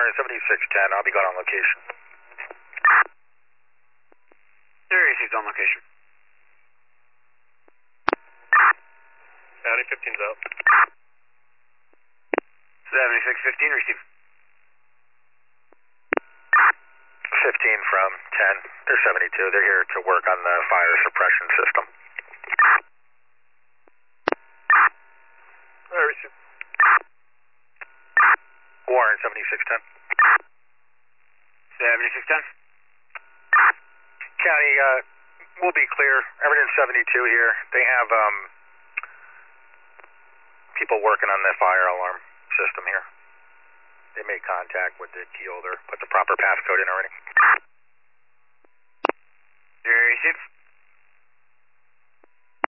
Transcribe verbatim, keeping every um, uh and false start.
Warren, seventy-six ten, I'll be going on location. Area received on location. County fifteen's out. seventy-six fifteen received. fifteen from ten. They're seventy-two. They're here to work on the fire suppression system. All right, received. Warren, seventy-six ten. seventy-six ten. County, uh, we'll be clear. Everything's seventy-two here. They have um, people working on the fire alarm system here. They made contact with the key holder, put the proper passcode in already. Area received.